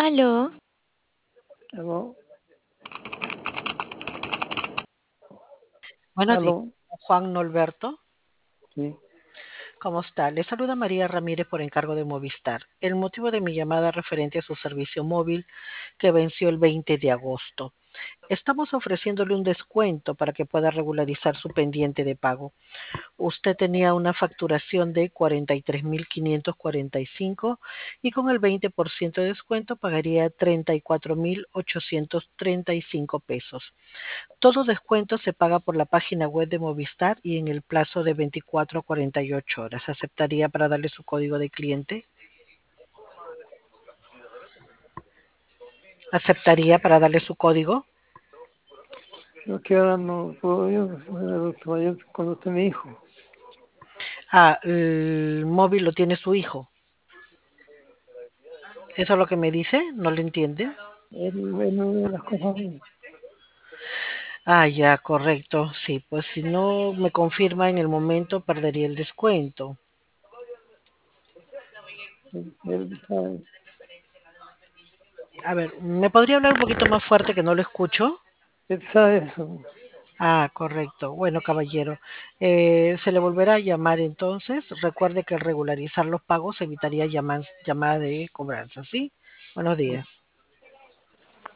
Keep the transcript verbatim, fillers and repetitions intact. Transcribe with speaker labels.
Speaker 1: Aló,
Speaker 2: Aló,
Speaker 3: Buenos días,
Speaker 2: aló,
Speaker 3: Juan Norberto.
Speaker 2: sí.
Speaker 3: ¿Cómo está? Le saluda María Ramírez por encargo de Movistar. El motivo de mi llamada es referente a su servicio móvil que venció el veinte de agosto. Estamos ofreciéndole un descuento para que pueda regularizar su pendiente de pago. Usted tenía una facturación de cuarenta y tres mil quinientos cuarenta y cinco y con el veinte por ciento de descuento pagaría treinta y cuatro mil ochocientos treinta y cinco pesos. Todo descuento se paga por la página web de Movistar y en el plazo de veinticuatro a cuarenta y ocho horas. ¿Aceptaría para darle su código de cliente? ¿Aceptaría para darle su código?
Speaker 2: Yo que ahora no puedo ir, vaya cuando esté mi hijo.
Speaker 3: Ah, el móvil lo tiene su hijo. ¿Eso es lo que me dice? ¿No lo entiende?
Speaker 2: Él, él me ve las cosas bien.
Speaker 3: Ah, ya, correcto. Sí, pues si no me confirma en el momento, perdería el descuento.
Speaker 2: Él, él sabe,
Speaker 3: A ver, ¿me podría hablar un poquito más fuerte que no lo escucho?
Speaker 2: él sabe eso.
Speaker 3: Ah, correcto. Bueno, caballero, eh, se le volverá a llamar entonces. Recuerde que al regularizar los pagos evitaría llamas- llamada de cobranza, ¿sí? Buenos días.